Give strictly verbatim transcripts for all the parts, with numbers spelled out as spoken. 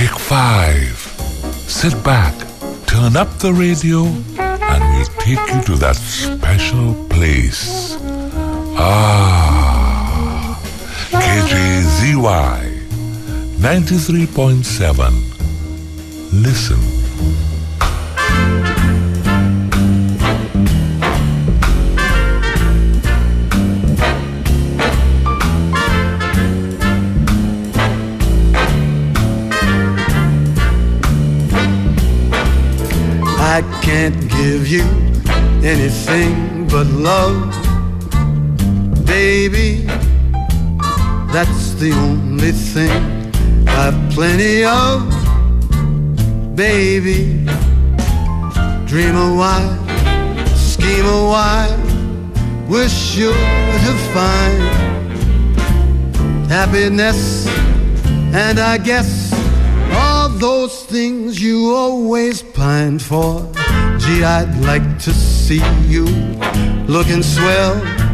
Take five. Sit back, turn up the radio, and we'll take you to that special place. Ah, K J Z Y ninety-three point seven. Listen. I can't give you anything but love, baby. That's the only thing I've plenty of, baby. Dream a while, scheme a while, we're sure to find happiness, and I guess all those things you always pined for. Gee, I'd like to see you looking swell,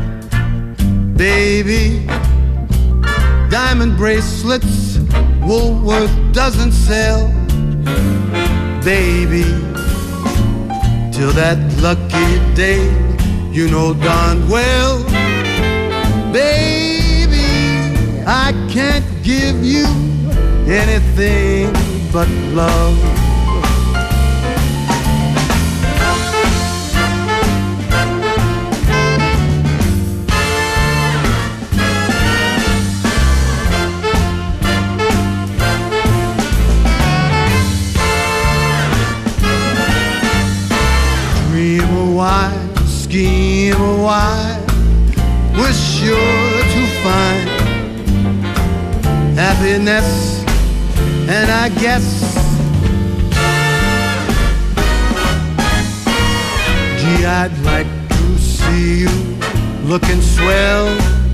baby. Diamond bracelets Woolworth doesn't sell, baby. Till that lucky day, you know darn well, baby, I can't give you anything but love. Dream a while, scheme a while, we're sure to find happiness, and I guess, gee, I'd like to see you looking swell,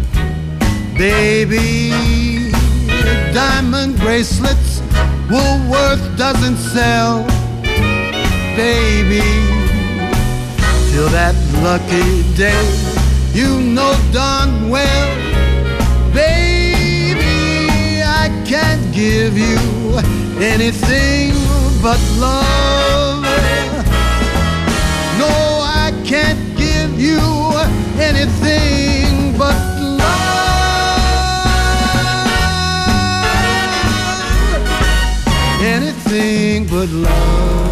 baby. Diamond bracelets Woolworth doesn't sell, baby. Till that lucky day, you know darn well, baby, I can't give you anything but love. No, I can't give you anything but love. Anything but love.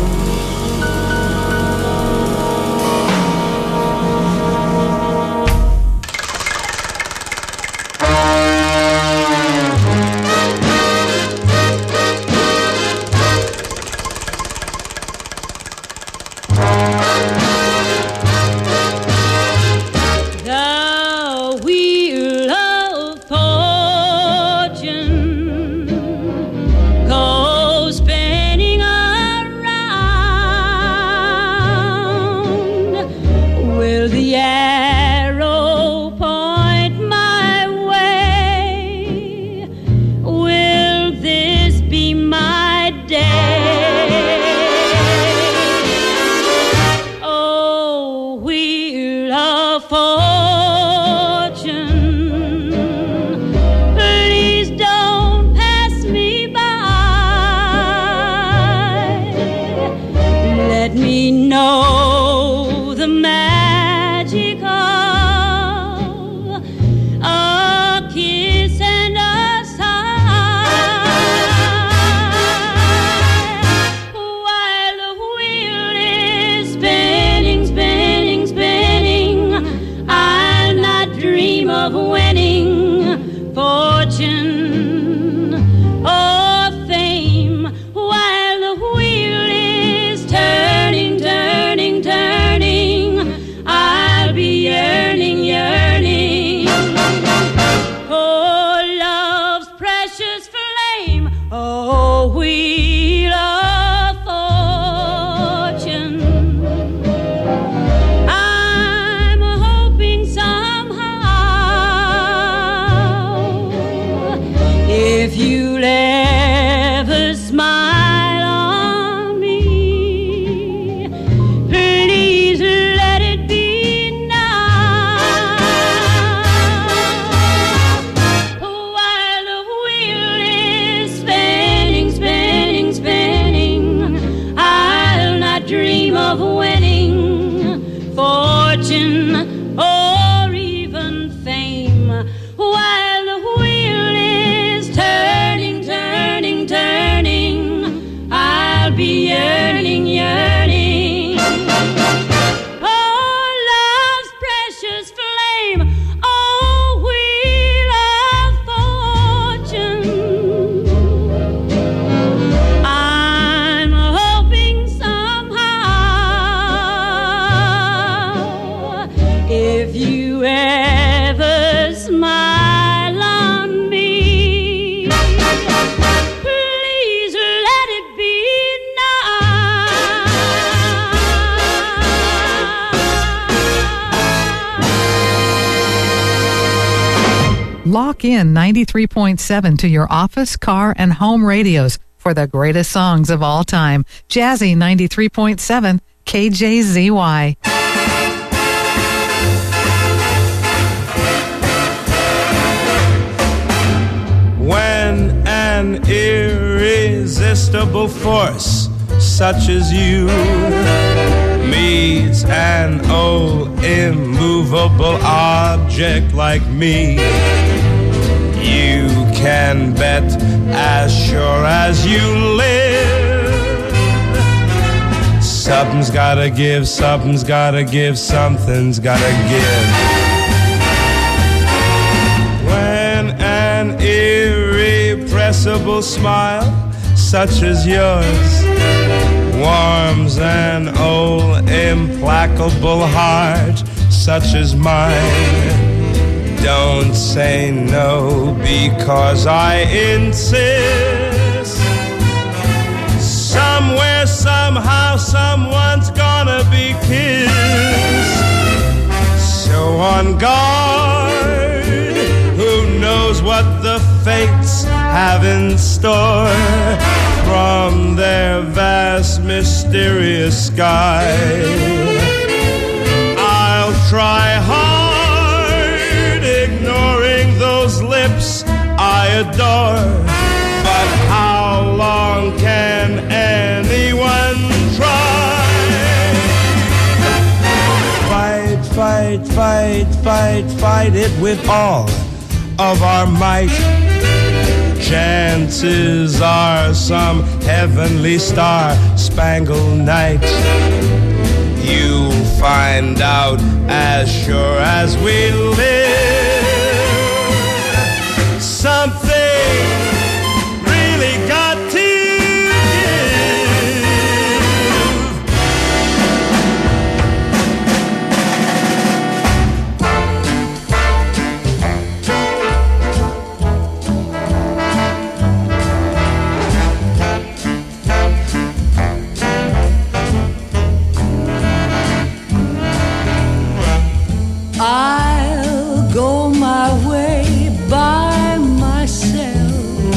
Spinning, spinning, Lock in ninety-three point seven to your office, car, and home radios for the greatest songs of all time. Jazzy ninety-three point seven K J Z Y. When an irresistible force such as you meets an old immovable object like me, you can bet as sure as you live, something's gotta give, something's gotta give, something's gotta give. When an irrepressible smile such as yours warms an old implacable heart such as mine, don't say no because I insist. Somewhere, somehow, someone's gonna be kissed. So on guard, who knows what the fates have in store from their vast mysterious sky. I'll try hard ignoring those lips I adore, but how long can anyone try? Fight, fight, fight, fight, fight it with all of our might. Chances are some heavenly star-spangled night you'll find out as sure as we live. Something really got to I'll go my way by myself.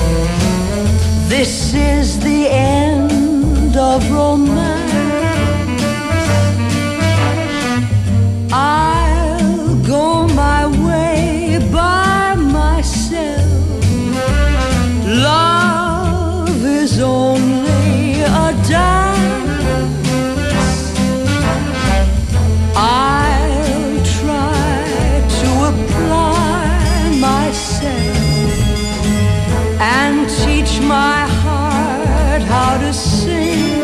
This is the end of romance. I'll go my way by myself. Love is only a dance. I'll try to apply myself and teach my heart how to sing.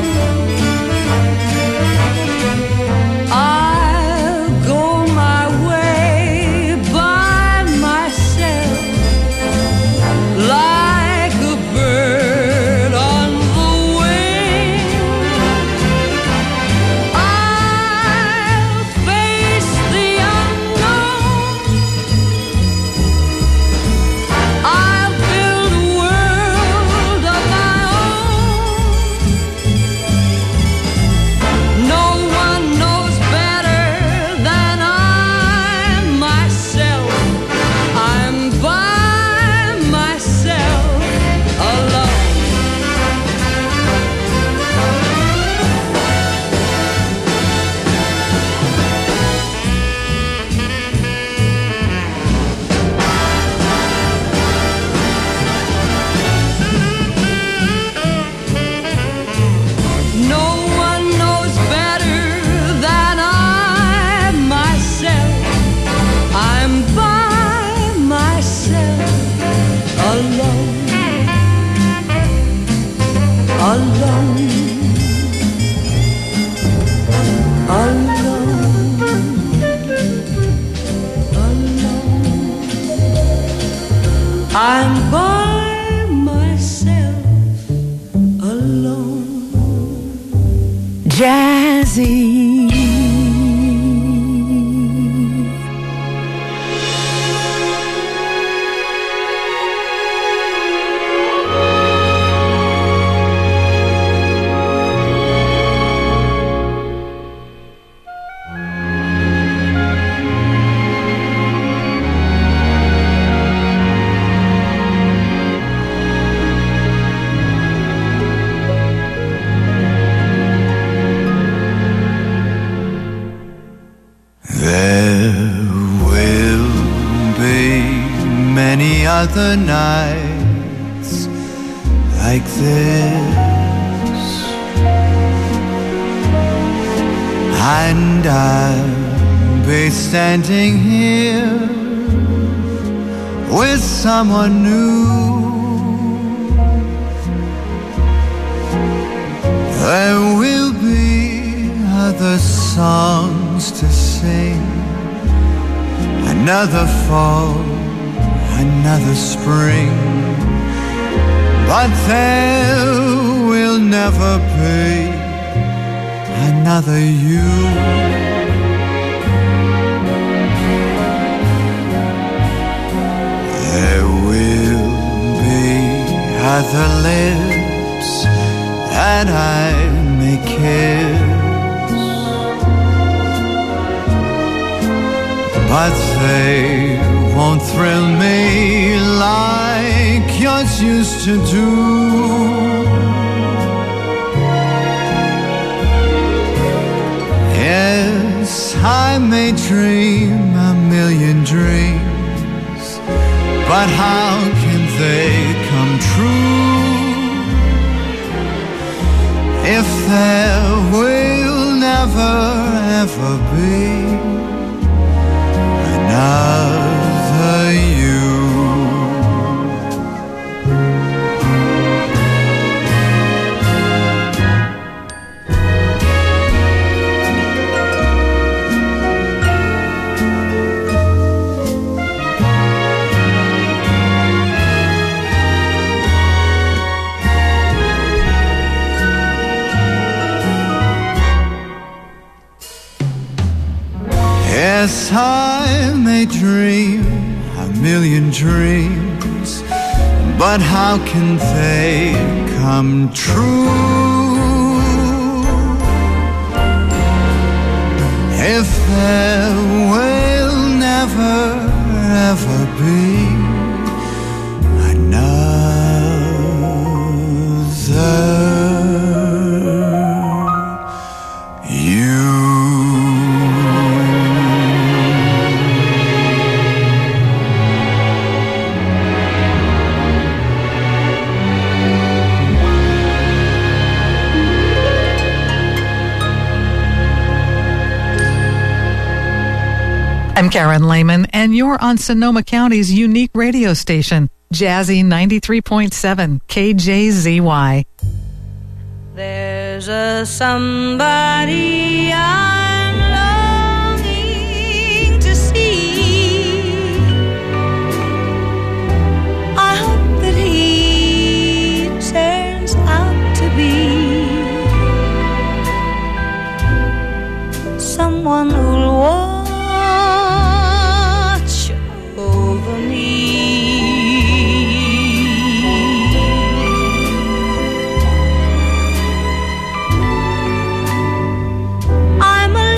I'll go my way by myself like a bird on the wing. I'll face the unknown. I'll build a world of my own. No one knows better than I myself. I'm by myself alone. No one knows better than I myself. I'm by myself alone, alone, alone, alone. I'm by myself alone. Jazzy. other nights like this, and I'll be standing here with someone new. There will be other songs to sing, another fall, another spring, but there will never be another you. There will be other lips that I may kiss, but they won't thrill me like yours used to do. Yes, I may dream a million dreams, but how can they come true if there will never ever be another you? Yes, I may dream a million dreams, but how can they come true if there will never ever be another you? I'm Karen Lehman, and you're on Sonoma County's unique radio station, Jazzy ninety-three point seven K J Z Y. There's a somebody I'm longing to see. I hope that he turns out to be someone who'll walk I'm a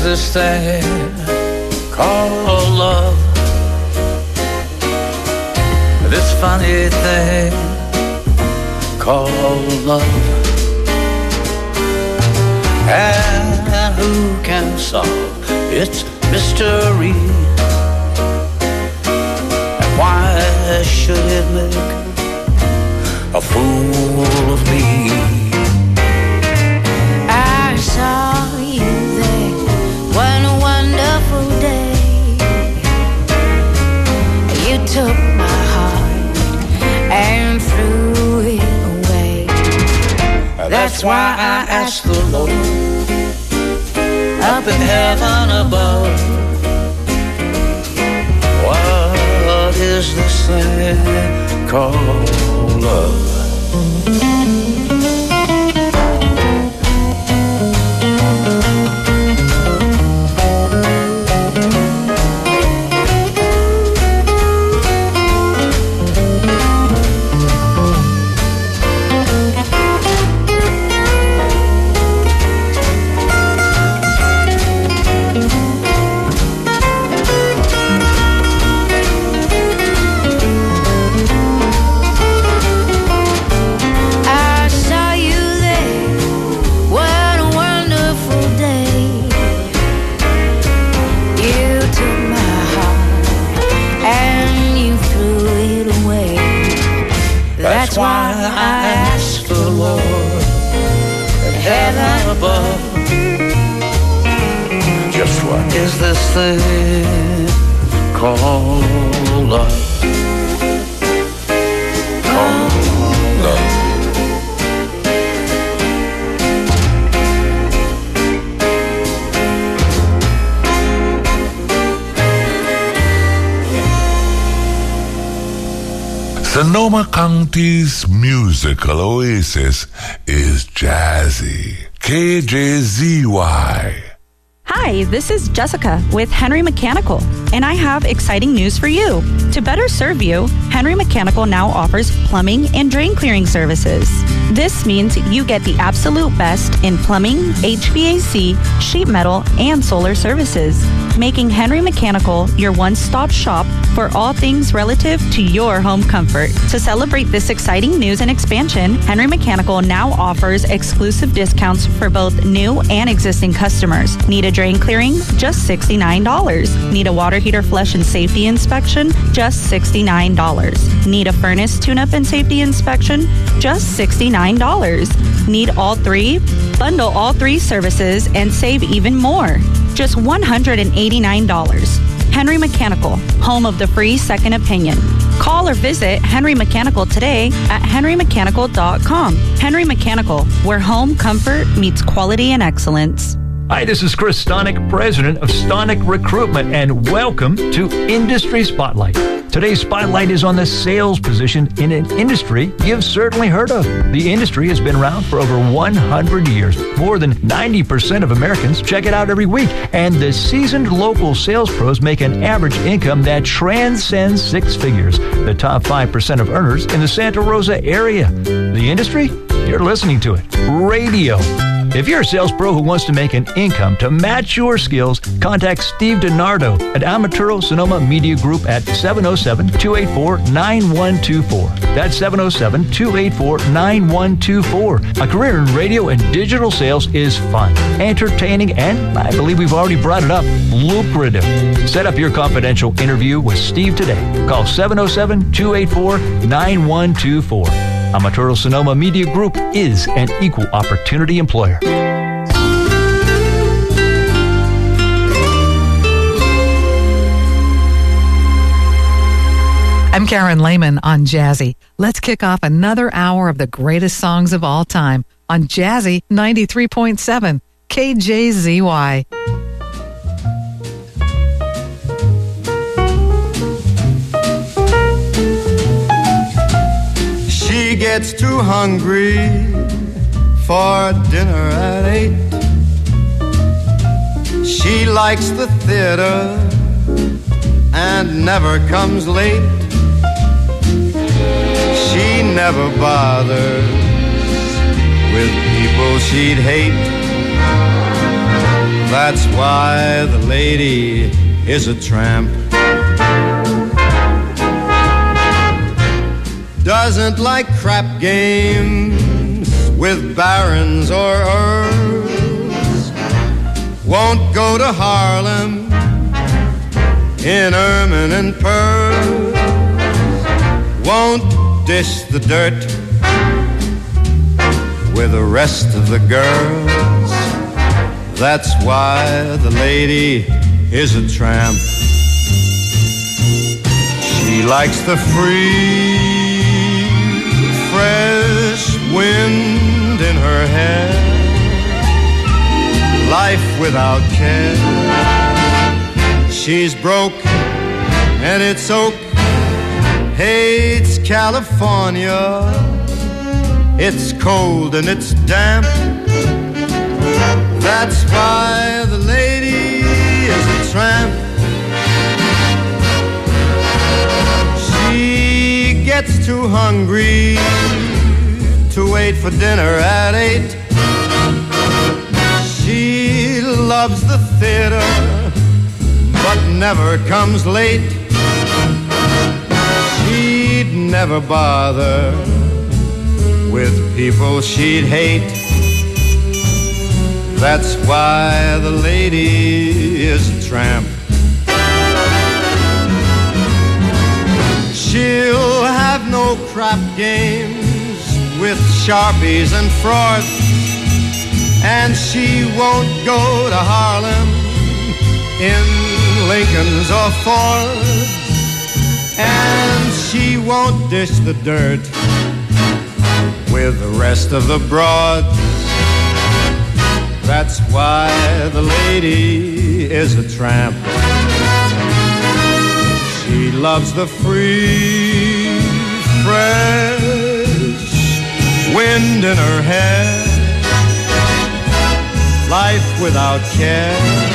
is this thing called love? This funny thing called love. And who can solve its mystery? And why should it make a fool of me? I saw you there, what a wonderful day. You took my heart and threw it away. That's why I asked the Lord up in heaven above, what is this thing called love? That's why I ask the Lord in heaven above, just what is this thing called love? Called love. Sonoma County's musical oasis is Jazzy. K J Z Y. Hi, this is Jessica with Henry Mechanical, and I have exciting news for you. To better serve you, Henry Mechanical now offers plumbing and drain clearing services. This means you get the absolute best in plumbing, H V A C, sheet metal, and solar services, making Henry Mechanical your one-stop shop for all things relative to your home comfort. To celebrate this exciting news and expansion, Henry Mechanical now offers exclusive discounts for both new and existing customers. Need a drain clearing? Just sixty-nine dollars. Need a water heater flush and safety inspection? Just sixty-nine dollars. Need a furnace tune-up and safety inspection? Just sixty-nine dollars. Need all three? Bundle all three services and save even more. Just one hundred eighty-nine dollars. Henry Mechanical, home of the free second opinion. Call or visit Henry Mechanical today at henry mechanical dot com. Henry Mechanical, where home comfort meets quality and excellence. Hi, this is Chris Stonick, president of Stonick Recruitment, and welcome to Industry Spotlight. Today's spotlight is on the sales position in an industry you've certainly heard of. The industry has been around for over one hundred years. More than ninety percent of Americans check it out every week, and the seasoned local sales pros make an average income that transcends six figures. The top five percent of earners in the Santa Rosa area. The industry? You're listening to it. Radio. If you're a sales pro who wants to make an income to match your skills, contact Steve DiNardo at Amaturo Sonoma Media Group at seven oh seven, two eight four, nine one two four. That's seven oh seven, two eight four, nine one two four. A career in radio and digital sales is fun, entertaining, and I believe we've already brought it up, lucrative. Set up your confidential interview with Steve today. Call seven oh seven, two eight four, nine one two four. Amaturo Sonoma Media Group is an equal opportunity employer. I'm Karen Lehman on Jazzy. Let's kick off another hour of the greatest songs of all time on Jazzy ninety-three point seven K J Z Y. She gets too hungry for dinner at eight. She likes the theater and never comes late. She never bothers with people she'd hate. That's why the lady is a tramp. Doesn't like crap games with barons or earls. Won't go to Harlem in ermine and pearls. Won't dish the dirt with the rest of the girls. That's why the lady is a tramp. She likes the free, fresh wind in her hair, life without care. She's broke and it's oak, hates California. It's cold and it's damp. That's why the lady is a tramp. She gets too hungry to wait for dinner at eight. She loves the theater but never comes late. She'd never bother with people she'd hate. That's why the lady is a tramp. She'll have no crap games with sharpies and frauds, and she won't go to Harlem in Lincolns or Fords, and she won't dish the dirt with the rest of the broads. That's why the lady is a tramp. She loves the free, fresh wind in her hair, life without care.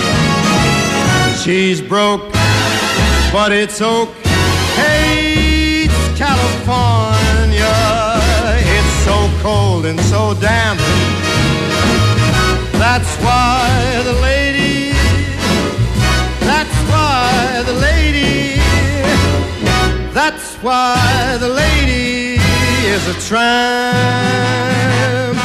She's broke, but it's oak, hates California. It's so cold and so damp. That's why the lady, that's why the lady, that's why the lady is a tramp.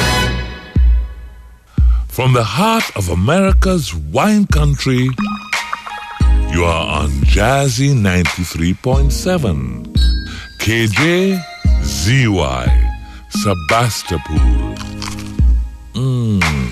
From the heart of America's wine country, you are on Jazzy ninety-three point seven. K J Z Y, Sebastopol. Mmm.